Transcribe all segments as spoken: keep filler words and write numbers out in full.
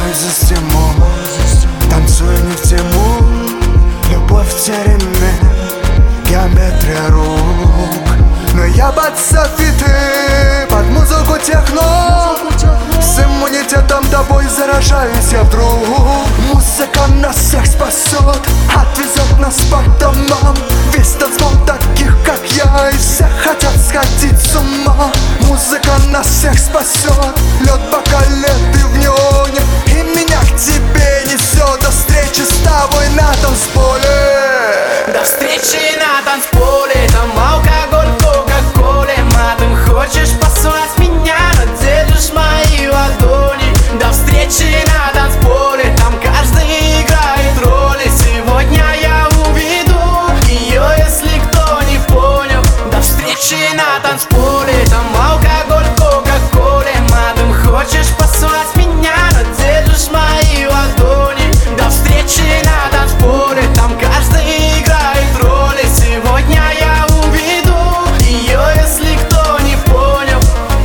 мой за стимул, танцую не в тему. Любовь в тереме, геометрия рук. Но я под софиты, под музыку техно. С иммунитетом тобой заражаюсь я вдруг. Музыка нас всех спасет, отвезет нас по домам. Весь танцпол таких, как я, и все хотят сходить с ума. Музыка нас всех спасет, лед поколет и в неоне. И меня к тебе несет, до встречи с тобой на танцполе. До встречи на танцполе, там алкоголь, кока-коле. Матом хочешь послать меня, но держишь мои ладони. До встречи на танцполе, там каждый играет роли. Сегодня я уведу ее, если кто не понял. До встречи на танцполе, там алкоголь, кока-коле. Матом хочешь послать меня, но держишь мои ладони. До встречи на танцполе, там каждый играет роли. Сегодня я уведу ее, если кто не понял.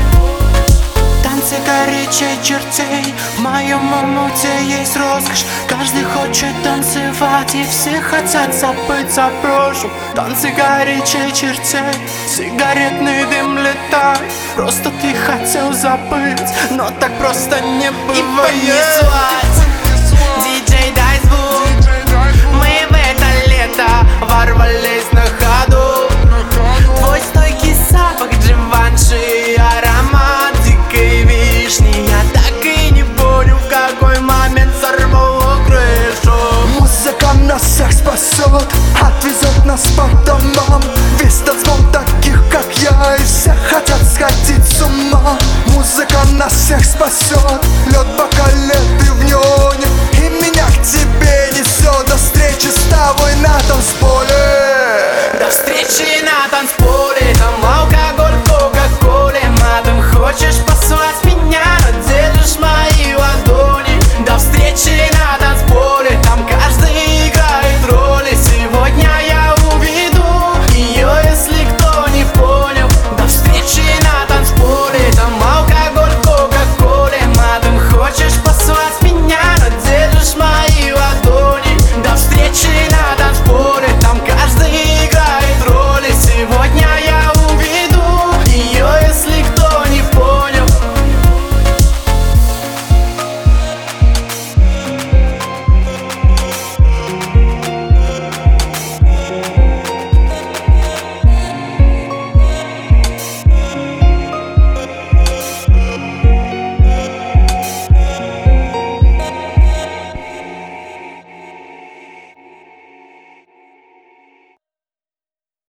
Танцы горячей чертей, в моем омуте есть роскошь. Каждый хочет танцевать, и все хотят забыть о прошлом. Танцы горячей чертей, сигаретный дым летает. Просто ты хотел забыть, но так просто не бывает. И понеслась, диджей, дай звук. Мы в это лето ворвались на ходу. Твой стойкий запах Givenchy, аромат дикой вишни. Я так и не понял, в какой момент сорвало крышу. Музыка нас всех спасет, отвезет нас по домам. Весь танцпол таких, как я, и все хотят сходить с ума. Музыка нас всех спасет, лед поколет и в неоне.